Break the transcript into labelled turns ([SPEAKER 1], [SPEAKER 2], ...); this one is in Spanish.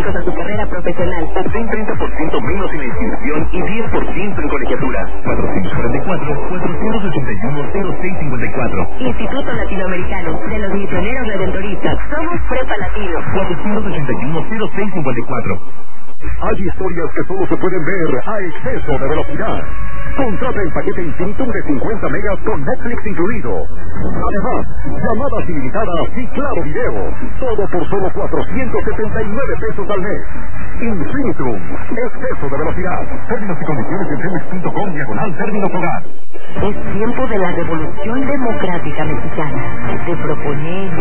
[SPEAKER 1] académicos a tu carrera profesional.
[SPEAKER 2] Obtén 30% menos en la inscripción y 10% en colegiatura.
[SPEAKER 3] 444-481-0654.
[SPEAKER 1] Instituto Latinoamericano de los Misioneros Redentoristas. Somos Prepa Latino.
[SPEAKER 3] 481-0654.
[SPEAKER 4] Hay historias que solo se pueden ver a exceso de velocidad. Contrata el paquete Infinitum de 50 megas con Netflix incluido. Además, llamadas ilimitadas y claro video. Todo por solo 479 pesos al mes. Infinitum, exceso de velocidad. Términos y condiciones en telmex.com/términos hogar.
[SPEAKER 1] Es tiempo de la revolución democrática mexicana. De proponer